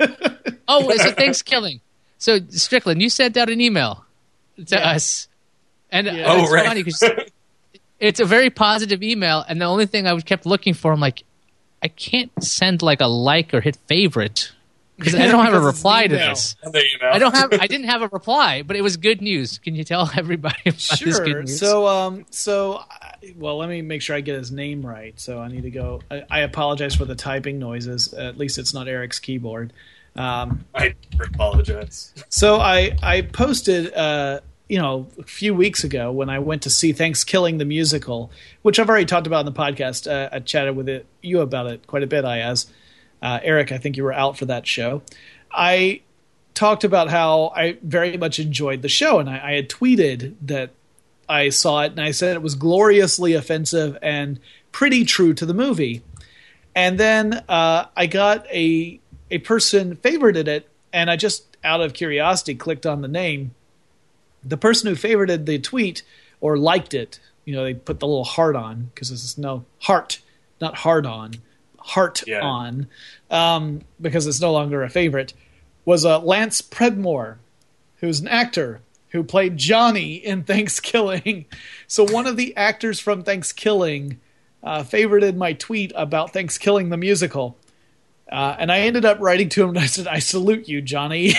Oh, it's a Thanksgiving. So Strickland, you sent out an email to yeah. us, and yeah. oh, it's right. funny because it's a very positive email, and the only thing I kept looking for, I'm like, I can't send like a like or hit favorite. Because I don't have a reply to this. I don't have. I didn't have a reply, but it was good news. Can you tell everybody about sure. this good news? So, um, so, well, let me make sure I get his name right. So I need to go. I, I apologize for the typing noises. At least it's not Eric's keyboard. Um, I apologize. So I I posted, uh, you know, a few weeks ago when I went to see Thanksgiving the musical, which I've already talked about in the podcast. Uh, I chatted with it, you about it quite a bit, Ayaz. Uh, Eric, I think you were out for that show. I talked about how I very much enjoyed the show, and I, I had tweeted that I saw it, and I said it was gloriously offensive and pretty true to the movie. And then uh, I got a a person favorited it, and I just, out of curiosity, clicked on the name. The person who favorited the tweet or liked it, you know, they put the little heart on because this is no heart, not hard on. Heart yeah. on, um, because it's no longer a favorite, was uh, Lance Predmore, who's an actor who played Johnny in Thanksgiving. So one of the actors from Thanksgiving uh, favorited my tweet about Thanksgiving the musical. Uh, and I ended up writing to him and I said, I salute you, Johnny.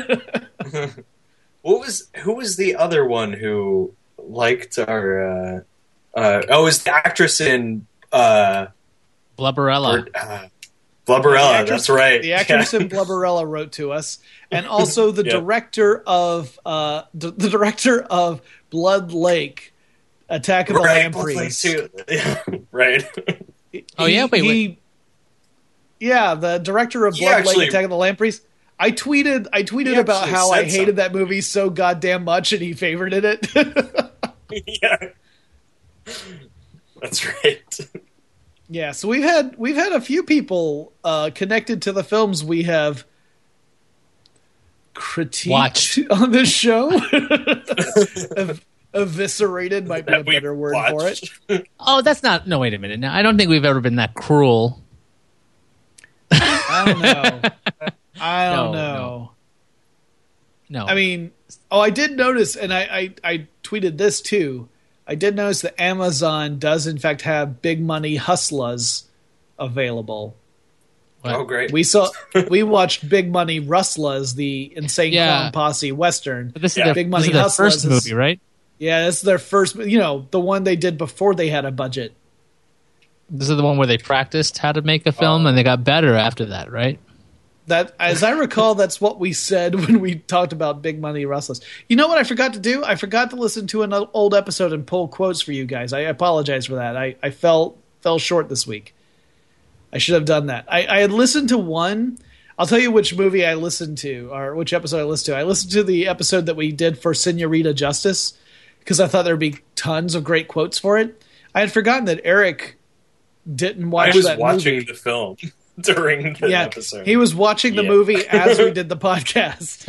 What was, who was the other one who liked our, uh, uh, oh, it was the actress in, uh, Blubberella. Or, uh, Blubberella, actress, that's right. The actress yeah. in Blubberella wrote to us, and also the yeah. director of uh, d- the director of Blood Lake, Attack of the right, Lampreys. Blood Lake too. Yeah, right. He, oh yeah, wait, he, wait. Yeah, the director of He Blood actually, Lake, Attack of the Lampreys. I tweeted, I tweeted about how I hated something. that movie so goddamn much, and he favorited it. Yeah, that's right. Yeah, so we've had we've had a few people uh, connected to the films we have critiqued Watch. on this show. Ev- eviscerated might be that a better word watched. for it. Oh, that's not. No, wait a minute. Now, I don't think we've ever been that cruel. I don't know. I don't no, know. No. no. I mean, oh, I did notice, and I, I, I tweeted this too. I did notice that Amazon does, in fact, have Big Money Hustlers available. What? Oh, great! We saw, we watched Big Money Rustlers, the Insane yeah. Clown Posse Western. But this is yeah. their, Big Money this is their Hustlers first movie, right? Yeah, this is their first. You know, the one they did before they had a budget. This is the one where they practiced how to make a film, oh. and they got better after that, right? That, as I recall, that's what we said when we talked about Big Money Rustlers. You know what I forgot to do? I forgot to listen to an old episode and pull quotes for you guys. I apologize for that. I, I fell fell short this week. I should have done that. I, I had listened to one. I'll tell you which movie I listened to, or which episode I listened to. I listened to the episode that we did for Senorita Justice, because I thought there would be tons of great quotes for it. I had forgotten that Eric didn't watch I was that watching movie. the film during the yeah, episode. he was watching the Yeah. movie as we did the podcast.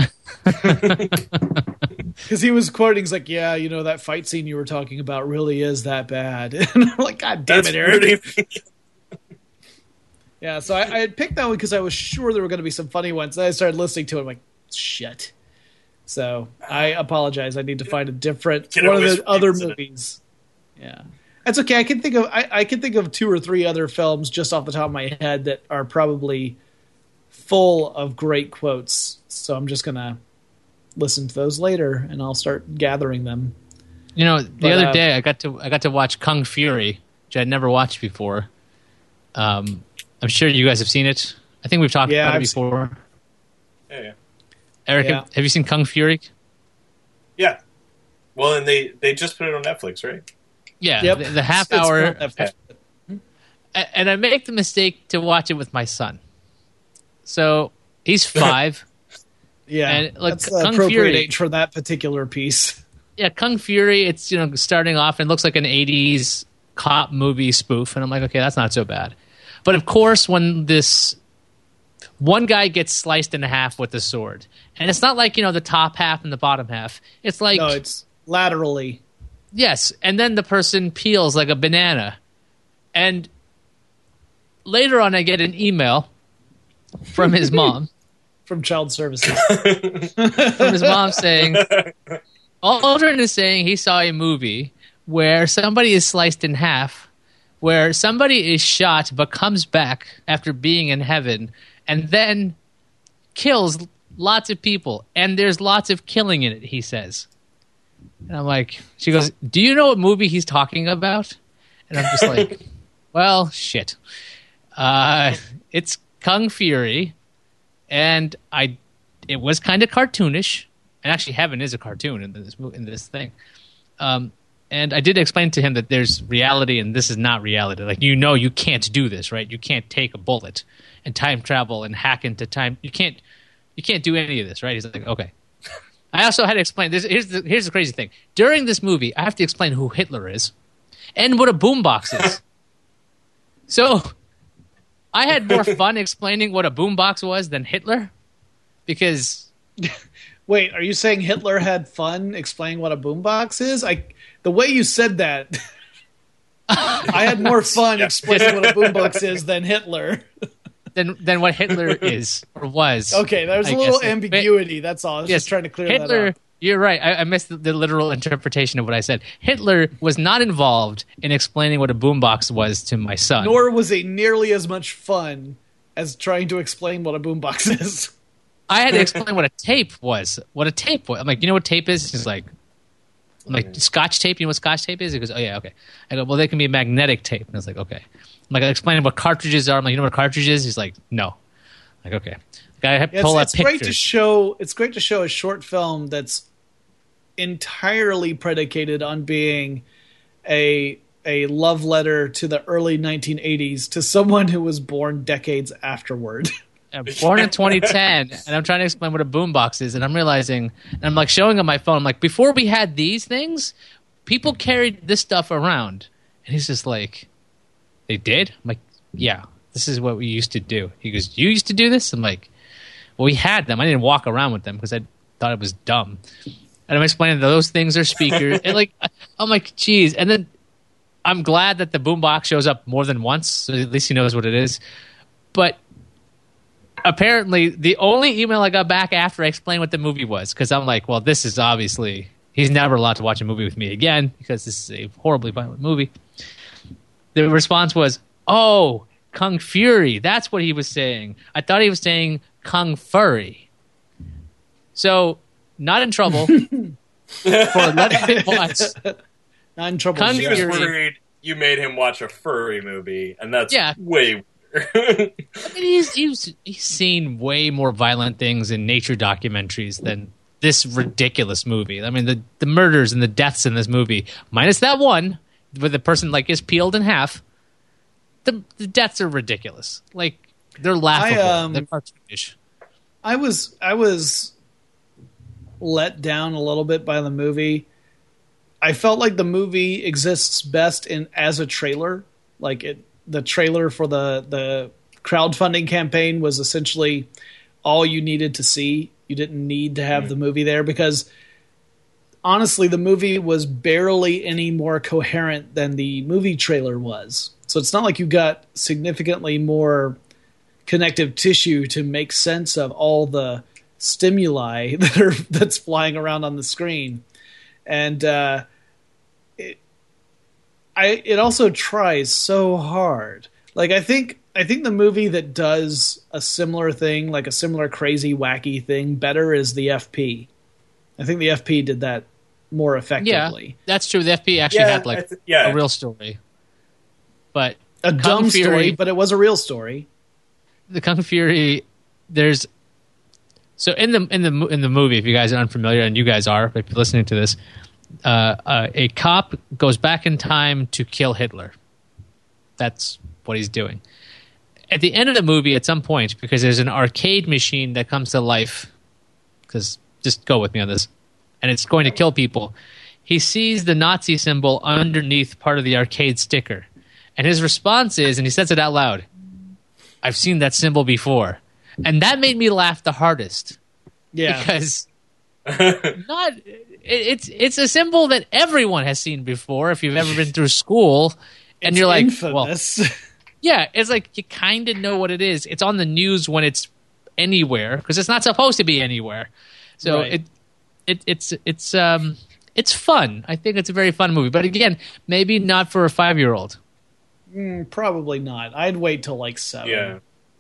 Because he was quoting, he's like, yeah, you know, that fight scene you were talking about really is that bad. And I'm like, God damn That's it, Eric. pretty. Yeah, so I, I had picked that one because I was sure there were going to be some funny ones. Then I started listening to it. I'm like, shit. So I apologize. I need to find a different Can one of always the other revisit it. movies. Yeah, that's okay. I can think of I, I can think of two or three other films just off the top of my head that are probably full of great quotes. So I'm just gonna listen to those later, and I'll start gathering them. You know, the But, other uh, day I got to I got to watch Kung Fury, which I'd never watched before. Um, I'm sure you guys have seen it. I think we've talked Yeah, about it I've seen- before. Yeah, yeah. Eric, Yeah. have, have you seen Kung Fury? Yeah. Well, and they, they just put it on Netflix, right? Yeah, Yep, the, the half It's- it's hour. on Netflix. A- and I make the mistake to watch it with my son. So he's five. Yeah, And, like, that's Kung the appropriate Fury- age for that particular piece. Yeah, Kung Fury. It's you know starting off and looks like an eighties cop movie spoof, and I'm like, okay, that's not so bad. But of course, when this one guy gets sliced in half with a sword, and it's not like you know the top half and the bottom half. It's like No, it's laterally. yes, and then the person peels like a banana, and later on, I get an email from his mom. From Child Services. from his mom saying, Aldrin is saying he saw a movie where somebody is sliced in half, where somebody is shot but comes back after being in heaven, and then kills lots of people, and there's lots of killing in it, he says. And I'm like, she goes, do you know what movie he's talking about? And I'm just like, well, shit. Uh, it's Kung Fury. And I, it was kind of cartoonish, and actually, Heaven is a cartoon in this mo- in this thing. Um, and I did explain to him that there's reality, and this is not reality. Like you know, you can't do this, right? You can't take a bullet and time travel and hack into time. You can't, you can't do any of this, right? He's like, okay. I also had to explain. This, here's the here's the crazy thing. During this movie, I have to explain who Hitler is and what a boombox is. So. I had more fun explaining what a boombox was than Hitler, because Wait, are you saying Hitler had fun explaining what a boombox is? I the way you said that, I had more fun Yeah. explaining what a boombox is than Hitler. than than what Hitler is or was. Okay, there's I a little guess. ambiguity. That's all. I was Yes, just trying to clear Hitler. that up. You're right. I, I missed the, the literal interpretation of what I said. Hitler was not involved in explaining what a boombox was to my son. Nor was it nearly as much fun as trying to explain what a boombox is. I had to explain what a tape was. What a tape was. I'm like, you know what tape is? He's like, I'm like, Scotch tape. You know what Scotch tape is? He goes, oh yeah, okay. I go, well, they can be magnetic tape. And I was like, okay. I'm like, I explained what cartridges are. I'm like, you know what a cartridge is? He's like, no. I'm like, okay. Like, I have to It's, pull up it's great to pictures. show. It's great to show a short film that's entirely predicated on being a a love letter to the early nineteen eighties to someone who was born decades afterward. I'm born in twenty ten, and I'm trying to explain what a boombox is, and I'm realizing, and I'm like showing him my phone. I'm like, before we had these things, people carried this stuff around, and he's just like, they did. I'm like, yeah, this is what we used to do. He goes, you used to do this? I'm like, well, we had them. I didn't walk around with them because I thought it was dumb. And I'm explaining those things are speakers, and like, I'm like, geez. And then I'm glad that the boombox shows up more than once, so at least he knows what it is. But apparently, the only email I got back after I explained what the movie was, because I'm like, well, this is obviously, he's never allowed to watch a movie with me again, because this is a horribly violent movie. The response was, oh, Kung Fury. That's what he was saying. I thought he was saying Kung Furry. So, not in trouble for letting me watch. Not in trouble. Kung He was Fury. worried you made him watch a furry movie, and that's Yeah. way weird. I mean, he's, he's, he's seen way more violent things in nature documentaries than this ridiculous movie. I mean, the, the murders and the deaths in this movie, minus that one where the person like is peeled in half, the, the deaths are ridiculous. Like, they're laughable. I, um, they're cartoonish. I was I was let down a little bit by the movie. I felt like the movie exists best in as a trailer. Like it the trailer for the the crowdfunding campaign was essentially all you needed to see. You didn't need to have mm. the movie there because honestly, the movie was barely any more coherent than the movie trailer was. So it's not like you got significantly more connective tissue to make sense of all the stimuli that are that's flying around on the screen. And uh, it, I it also tries so hard. Like I think I think the movie that does a similar thing, like a similar crazy wacky thing, better is the F P. I think the F P did that more effectively. Yeah, that's true. The F P actually yeah, had like th- yeah. a real story, but a Kung dumb Fury, story, but it was a real story. The Kung Fury, there's so in the in the in the movie. If you guys are unfamiliar, and you guys are, if you're listening to this, uh, uh, a cop goes back in time to kill Hitler. That's what he's doing. At the end of the movie, at some point, because there's an arcade machine that comes to life, because just go with me on this, and it's going to kill people. He sees the Nazi symbol underneath part of the arcade sticker. And his response is, and he says it out loud, I've seen that symbol before. And that made me laugh the hardest. Yeah. Because not it, it's it's a symbol that everyone has seen before if you've ever been through school. And it's you're like, infamous. well, yeah, it's like you kind of know what it is. It's on the news when it's anywhere because it's not supposed to be anywhere. So right. it it it's it's um it's fun. I think it's a very fun movie. But again, maybe not for a five-year-old. Mm, probably not. I'd wait till like seven. Yeah.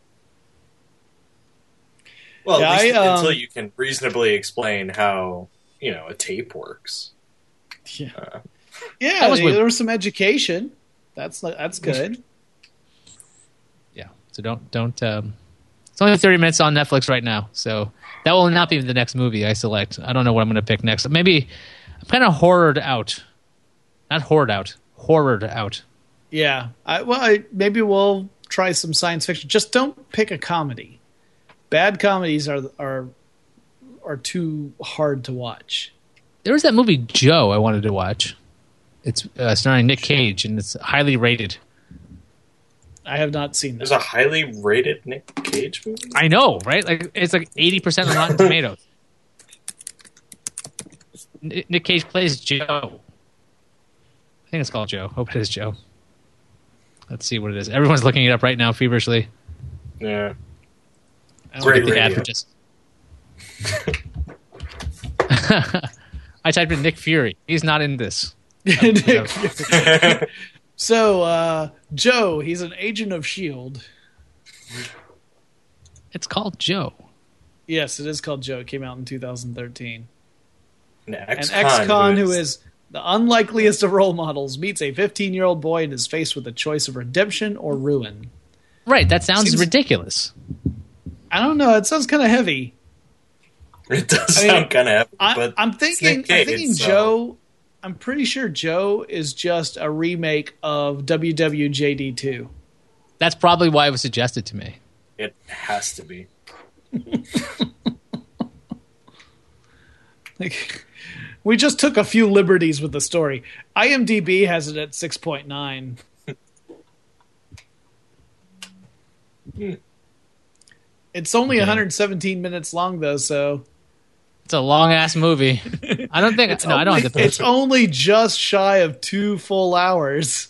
Well, yeah, at least I, um, until you can reasonably explain how, you know, a tape works. Yeah, Uh, yeah. That was there, with- there was some education. That's that's good. Yeah. So don't don't. Um, it's only thirty minutes on Netflix right now, so that will not be the next movie I select. I don't know what I'm going to pick next. Maybe I'm kind of horrored out, not horrored out, horrored out. Yeah. I, well, I, maybe we'll try some science fiction. Just don't pick a comedy. Bad comedies are are are too hard to watch. There was that movie Joe I wanted to watch. It's uh, starring Nick Cage, and it's highly rated. I have not seen that. there's a highly rated Nick Cage movie? I know, right? Like it's like eighty percent on Rotten Tomatoes. N- Nick Cage plays Joe. I think it's called Joe. Hope it is Joe. Let's see what it is. Everyone's looking it up right now feverishly. Yeah. I don't Great get the ad radio. for just. I typed in Nick Fury. He's not in this. Nick Fury. So, uh, Joe, he's an agent of S H I E L D. It's called Joe. Yes, it is called Joe. It came out in two thousand thirteen. An An ex-con, ex-con who is the unlikeliest of role models meets a fifteen-year-old boy and is faced with a choice of redemption or ruin. Right, that sounds Seems- ridiculous. I don't know. It sounds kind of heavy. It does I mean, sound kind of heavy, I, but I'm it's thinking. Nick I'm Cage, thinking so- Joe. I'm pretty sure Joe is just a remake of W W J D two. That's probably why it was suggested to me. It has to be. Like, we just took a few liberties with the story. IMDb has it at six point nine. It's only Okay. one hundred seventeen minutes long, though, so It's a long ass movie. I don't think. it's no, I don't only, have to pay. it's only just shy of two full hours.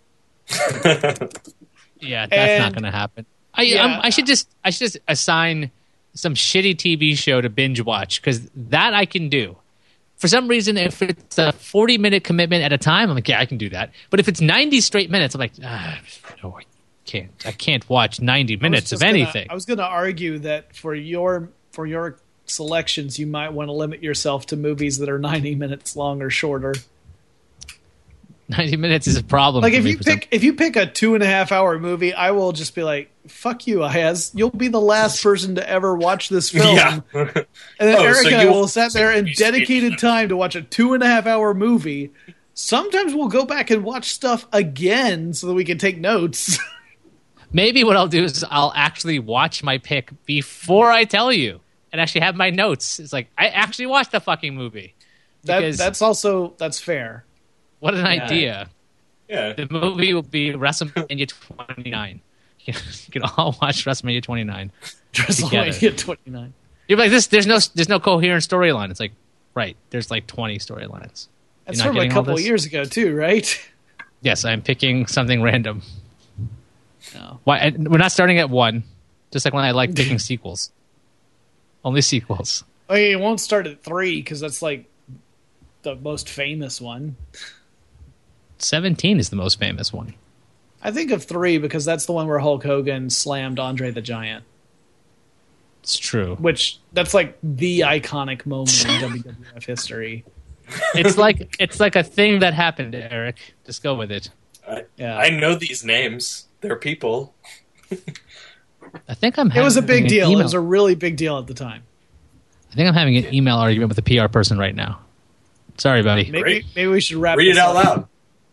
Yeah, that's And- not going to happen. I Yeah. I'm, I should just I should just assign some shitty T V show to binge watch because that I can do. For some reason, if it's a forty minute commitment at a time, I'm like, yeah, I can do that. But if it's ninety straight minutes, I'm like, ah, no, I can't. I can't watch ninety I was minutes just of gonna- anything. I was going to argue that for your for your selections, you might want to limit yourself to movies that are ninety minutes long or shorter. ninety minutes is a problem. Like for if me you for some- pick if you pick a two and a half hour movie, I will just be like, "Fuck you, Ayaz! You'll be the last person to ever watch this film." Yeah. And then Oh, so Erica you- will sit there in you- dedicated time to watch a two and a half hour movie. Sometimes we'll go back and watch stuff again so that we can take notes. Maybe what I'll do is I'll actually watch my pick before I tell you, and actually have my notes. It's like I actually watched the fucking movie. that Because that's also that's fair. what an Yeah. idea! Yeah. The movie will be WrestleMania twenty-nine. You can all watch WrestleMania twenty-nine. WrestleMania twenty-nine. You're like this. There's no. There's no coherent storyline. It's like, right. There's like twenty storylines. That's from a couple of years ago, too, right? Yes, I'm picking something random. No. Why? I, we're not starting at one. Just like when I like picking sequels. Only sequels. Oh, yeah, it won't start at three because that's like the most famous one. Seventeen is the most famous one. I think of three because that's the one where Hulk Hogan slammed Andre the Giant. It's true. Which that's like the iconic moment in W W F history. It's like it's like a thing that happened, Eric. Just go with it. I, Yeah. I know these names. They're people. I think I'm. It was a big having an deal. email- It was a really big deal at the time. I think I'm having an email argument with a P R person right now. Sorry, buddy. Maybe Great. maybe we should wrap. Read it this out up. loud.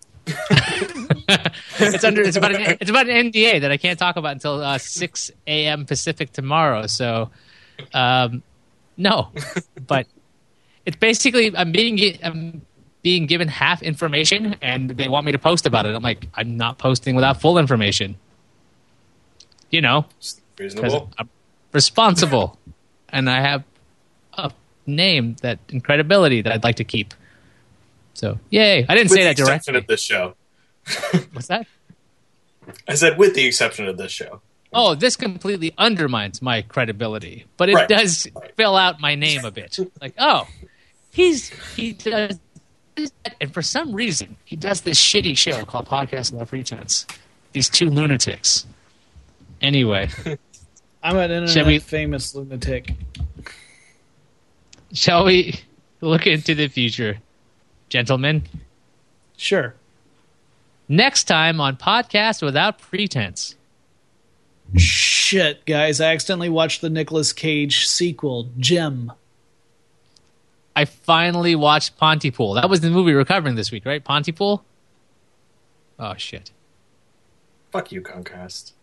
it's under. It's about. An, it's about an N D A that I can't talk about until uh, six a.m. Pacific tomorrow. So, um, no, but it's basically I'm being gi- I'm being given half information, and they want me to post about it. I'm like, I'm not posting without full information. You know, because Reasonable. I'm responsible, and I have a name that and credibility that I'd like to keep. So, yay! I didn't With say the that exception directly. of this show. What's that? I said with the exception of this show. Oh, this completely undermines my credibility, but it Right. does fill out my name a bit. Like, oh, he's he does, and for some reason he does this shitty show called Podcast No Pretense. These two lunatics. Anyway, I'm an internet Shall we- famous lunatic. shall we look into the future, gentlemen? Sure. Next time on Podcast Without Pretense. Shit, guys! I accidentally watched the Nicolas Cage sequel, Jim. I finally watched Pontypool. That was the movie we're covering this week, right? Pontypool? Oh, shit. Fuck you, Comcast.